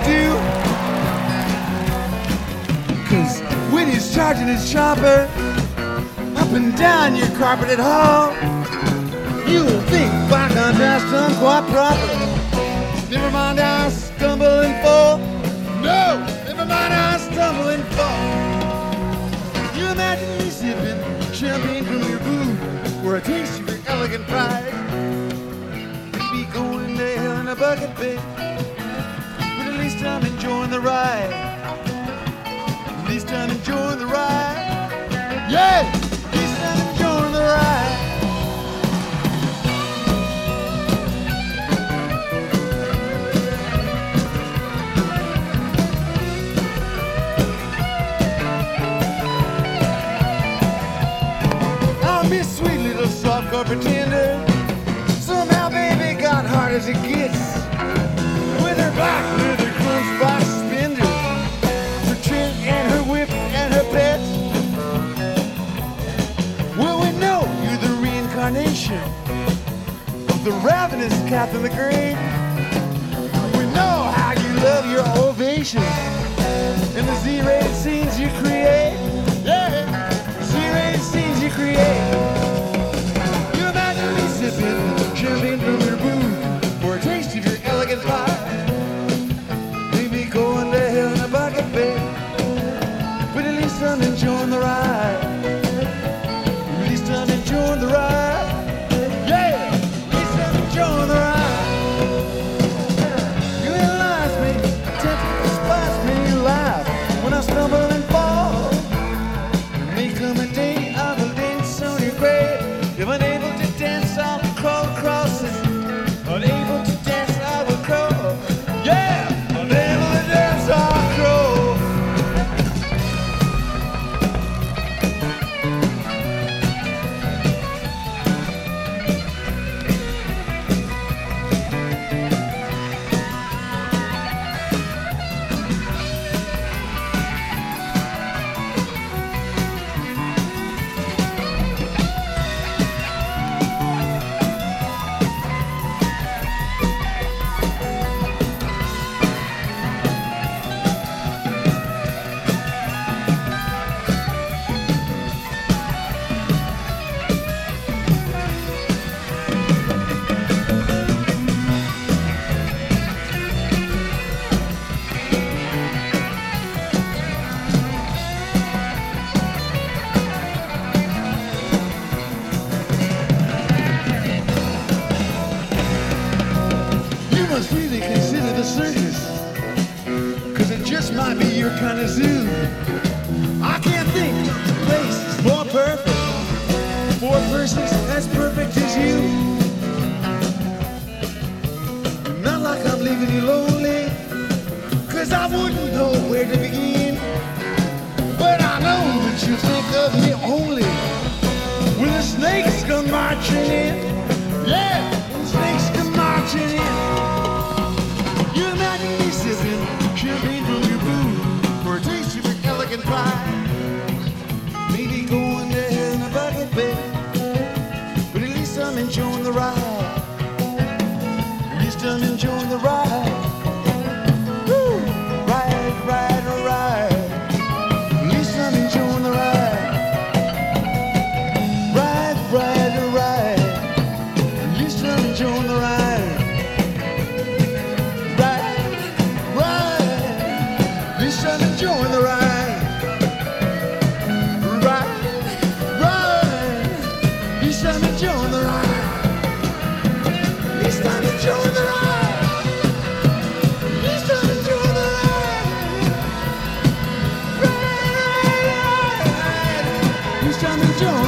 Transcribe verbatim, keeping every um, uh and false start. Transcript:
do. Cause when he's charging his chopper up and down your carpeted hall, you'll think by contrast done quite proper. Never mind I stumble and fall. No, never mind I stumble and fall. You imagine me sipping champagne from your booth, where I taste your elegant pride. Be going to hell in a bucket, babe, but at least I'm enjoying the ride. At least I'm enjoying the ride. Yeah, at least I'm enjoying the ride. I'm a sweet little softcore pretender. Somehow baby got hard as it gets, with her black leather crunch box suspenders, her chin and her whip and her pets. Well, we know you're the reincarnation of the ravenous Catherine the Great. We know how you love your ovations and the Z-rated scenes you create. Yeah, Z-rated scenes you create. You imagine me sipping champagne from your booth, for a taste of your elegant pie. Maybe going to hell in a bucket, babe, but at least I'm enjoying the ride. At least I'm enjoying the ride. Yeah, at least I'm enjoying the ride. You analyze me, attempt to despise me, you laugh when I stumble and fall. May come a day I will dance on your grave. If unable to dance, I'll crawl across it. Unable to dance, I will crawl. Yeah, unable to dance, I'll crawl. You must really consider the circus, cause it just might be your kind of zoo. I can't think of a place that's more perfect for a person as perfect as you. Not like I'm leaving you lonely, cause I wouldn't know where to begin. But I know that you think of me only when the snakes come marching in. Yeah, the snakes come marching in. You imagine me sipping champagne from your booth, for a taste of your elegant pie. Maybe going to hell in a bucket, babe, but at least I'm enjoying the ride. At least I'm enjoying the ride. Woo! Ride, ride, ride. At least I'm enjoying the ride. Ride, ride, ride. At least I'm enjoying the ride. I'm enjoying the ride. Ride, ride. At least I'm enjoying the ride. At least I'm enjoying the ride. At least I'm enjoying the ride. Ride, ride, ride. At least I'm enjoying